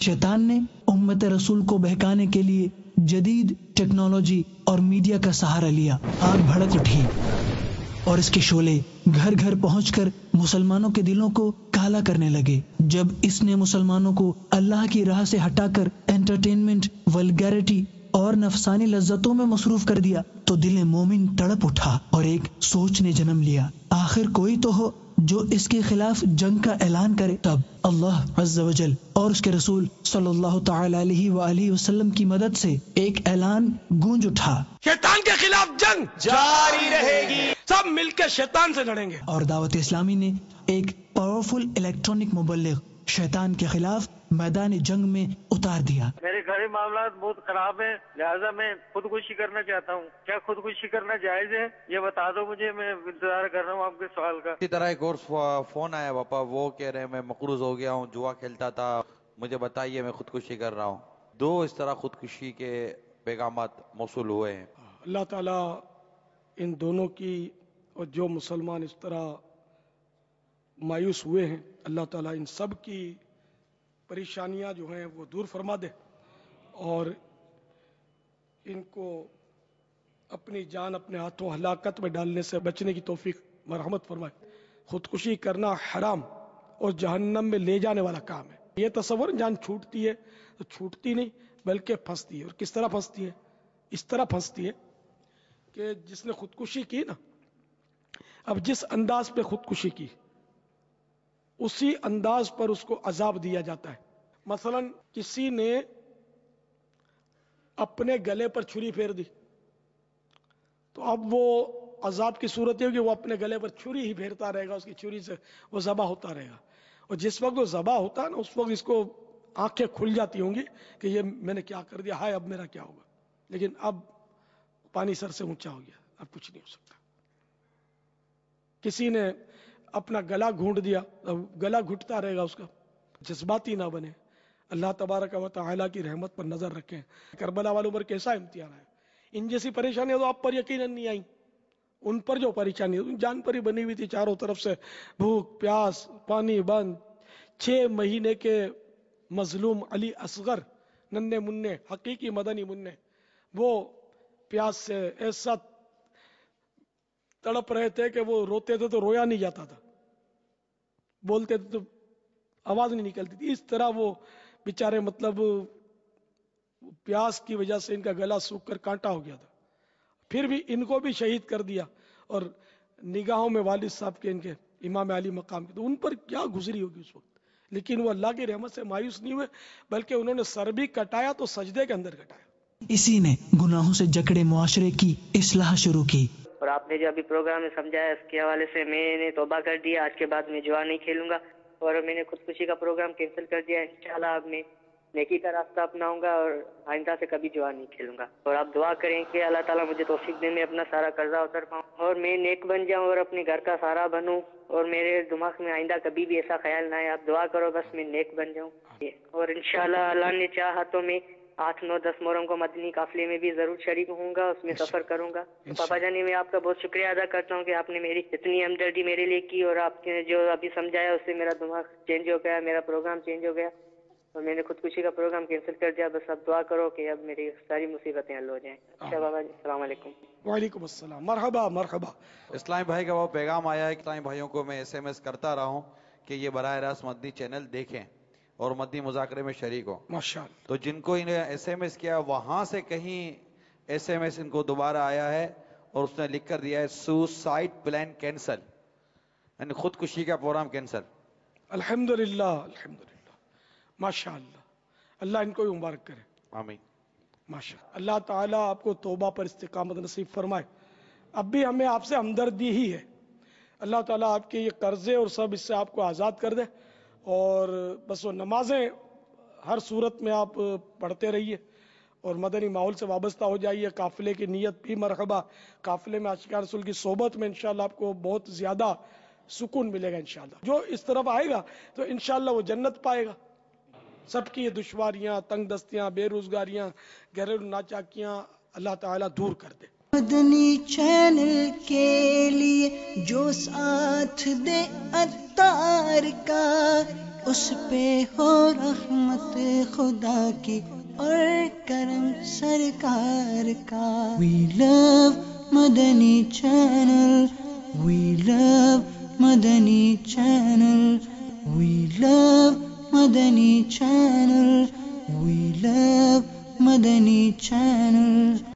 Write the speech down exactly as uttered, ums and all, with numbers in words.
شیطان نے امت رسول کو بہکانے کے لیے جدید ٹیکنالوجی اور میڈیا کا سہارا لیا۔ آگ بھڑک اٹھی اور اس کے شعلے گھر گھر پہنچ کر مسلمانوں کے دلوں کو کالا کرنے لگے۔ جب اس نے مسلمانوں کو اللہ کی راہ سے ہٹا کر انٹرٹینمنٹ، ولگیرٹی اور نفسانی لذتوں میں مصروف کر دیا تو دل مومن تڑپ اٹھا اور ایک سوچ نے جنم لیا، آخر کوئی تو ہو جو اس کے خلاف جنگ کا اعلان کرے۔ تب اللہ عز و جل اور اس کے رسول صلی اللہ تعالی علیہ وآلہ وسلم کی مدد سے ایک اعلان گونج اٹھا، شیطان کے خلاف جنگ جاری رہے گی، سب مل کے شیطان سے لڑیں گے۔ اور دعوت اسلامی نے ایک پاورفل الیکٹرانک مبلغ شیطان کے خلاف میدان جنگ میں اتار دیا۔ میرے گھری معاملات بہت خراب ہیں، لہذا میں خودکشی کرنا چاہتا ہوں، کیا خودکشی کرنا جائز ہے؟ یہ بتا دو مجھے، میں انتظار کر رہا ہوں آپ کے سوال کا۔ اسی طرح ایک اور فون آیا پاپا، وہ کہہ رہے ہیں میں مقروض ہو گیا ہوں، جوا کھیلتا تھا، مجھے بتائیے میں خودکشی کر رہا ہوں۔ دو اس طرح خودکشی کے پیغامات موصول ہوئے ہیں۔ اللہ تعالیٰ ان دونوں کی اور جو مسلمان اس طرح مایوس ہوئے ہیں، اللہ تعالیٰ ان سب کی پریشانیاں جو ہیں وہ دور فرما دے اور ان کو اپنی جان اپنے ہاتھوں ہلاکت میں ڈالنے سے بچنے کی توفیق مرحمت فرمائے۔ خودکشی کرنا حرام اور جہنم میں لے جانے والا کام ہے۔ یہ تصور جان چھوٹتی ہے تو چھوٹتی نہیں بلکہ پھنستی ہے، اور کس طرح پھنستی ہے؟ اس طرح پھنستی ہے کہ جس نے خودکشی کی نا، اب جس انداز پہ خودکشی کی اسی انداز پر اس کو عذاب دیا جاتا ہے۔ مثلا کسی نے اپنے گلے پر چھری پھیر دی تو اب وہ عذاب کی صورت یہ ہے کہ وہ اپنے گلے پر چھری ہی پھیرتا رہے گا، اس کی چھری سے وہ ذبح ہوتا رہے گا، اور جس وقت وہ ذبح ہوتا ہے نا اس وقت اس کو آنکھیں کھل جاتی ہوں گی کہ یہ میں نے کیا کر دیا، ہائے اب میرا کیا ہوگا، لیکن اب پانی سر سے اونچا ہو گیا، اب کچھ نہیں ہو سکتا۔ کسی نے اپنا گلا گھونٹ دیا، اب گلا گھٹتا رہے گا اس کا، جذباتی نہ بنے۔ اللہ تبارک و تعالیٰ کی رحمت پر نظر رکھیں۔ کربلا والوں پر کیسا امتحان ہے، ان جیسی پریشانیاں تو آپ پر یقیناً نہیں آئیں، ان پر جو پریشانی جان پر ہی بنی ہوئی تھی، چاروں طرف سے بھوک پیاس پانی بند، چھ مہینے کے مظلوم علی اصغر ننھے منع حقیقی مدنی منع، وہ پیاس سے ایسا تڑپ رہے تھے کہ وہ روتے تھے تو رویا نہیں جاتا تھا، بولتے تھے تو آواز نہیں نکلتی تھی، اس طرح وہ بیچارے مطلب پیاس کی وجہ سے ان کا گلا سوکھ کر کانٹا ہو گیا تھا، پھر بھی ان کو بھی شہید کر دیا، اور نگاہوں میں والد صاحب کے ان کے امام علی مقام کے، تو ان پر کیا گزری ہوگی اس وقت، لیکن وہ اللہ کی رحمت سے مایوس نہیں ہوئے بلکہ انہوں نے سر بھی کٹایا تو سجدے کے اندر کٹایا۔ اسی نے گناہوں سے جکڑے معاشرے کی اصلاح شروع کی۔ اور آپ نے جو ابھی پروگرام میں سمجھایا اس کے حوالے سے میں نے توبہ کر دیا، آج کے بعد میں جوا نہیں کھیلوں گا، اور میں نے خودکشی کا پروگرام کینسل کر دیا، انشاءاللہ اب میں نیکی کا راستہ اپناؤں گا اور آئندہ سے کبھی جوا نہیں کھیلوں گا۔ اور آپ دعا کریں کہ اللہ تعالیٰ مجھے توفیق دے میں اپنا سارا قرضہ اتر پاؤں اور میں نیک بن جاؤں اور اپنے گھر کا سارا بنوں، اور میرے دماغ میں آئندہ کبھی بھی ایسا خیال نہ آئے۔ آپ دعا کرو بس میں نیک بن جاؤں، اور انشاءاللہ اللہ نے چاہا تو میں آٹھ نو دس محرم کو مدنی قافلے میں بھی ضرور شریک ہوں گا، اس میں سفر کروں گا۔ پاپا جانی میں آپ کا بہت شکریہ ادا کرتا ہوں کہ آپ نے میری اتنی ہمدردی میرے لیے کی، اور آپ نے جو ابھی سمجھایا اس سے میرا دماغ چینج ہو گیا، میرا پروگرام چینج ہو گیا، اور میں نے خودکشی کا پروگرام کینسل کر دیا۔ بس اب دعا کرو کہ اب میری ساری مصیبتیں حل ہو جائیں۔ اچھا بابا جی، السلام علیکم۔ وعلیکم السلام، مرحبا مرحبا۔ اسلامی بھائی کا وہ پیغام آیا ہے کہ اسلامی بھائیوں کو میں ایس ایم ایس کرتا رہا ہوں کہ یہ براہ راست مدنی چینل دیکھیں اور مدنی مذاکرے میں شریک ہو۔ ماشاءاللہ۔ تو جن کو انہیں ایس ایم ایس کیا وہاں سے کہیں ایس ایم ایس ان کو دوبارہ آیا ہے اور اس نے لکھ کر دیا ہے سوسائڈ پلان کینسل، یعنی خودکشی کا پروگرام کینسل۔ الحمدللہ الحمدللہ، ماشاءاللہ، اللہ ان کو بھی مبارک کرے۔ آمین۔ ماشاء اللہ تعالیٰ آپ کو توبہ پر استقامت نصیب فرمائے۔ اب بھی ہمیں آپ سے ہمدردی ہی ہے، اللہ تعالیٰ آپ کے یہ قرضے اور سب اس سے آپ کو آزاد کر دے، اور بس وہ نمازیں ہر صورت میں آپ پڑھتے رہیے اور مدنی ماحول سے وابستہ ہو جائیے۔ قافلے کی نیت بھی مرحبا، قافلے میں عاشقان رسول کی صحبت میں انشاءاللہ آپ کو بہت زیادہ سکون ملے گا انشاءاللہ۔ جو اس طرف آئے گا تو انشاءاللہ وہ جنت پائے گا۔ سب کی دشواریاں، تنگ دستیاں، بے روزگاریاں، گھریلو ناچاکیاں اللہ تعالیٰ دور کر دے۔ مدنی چینل کے لیے جو ساتھ دے عطار کا، اس پہ ہو رحمت خدا کی اور کرم سرکار کا. We love Madani Channel, we love Madani Channel, we love Madani Channel, we love Madani Channel.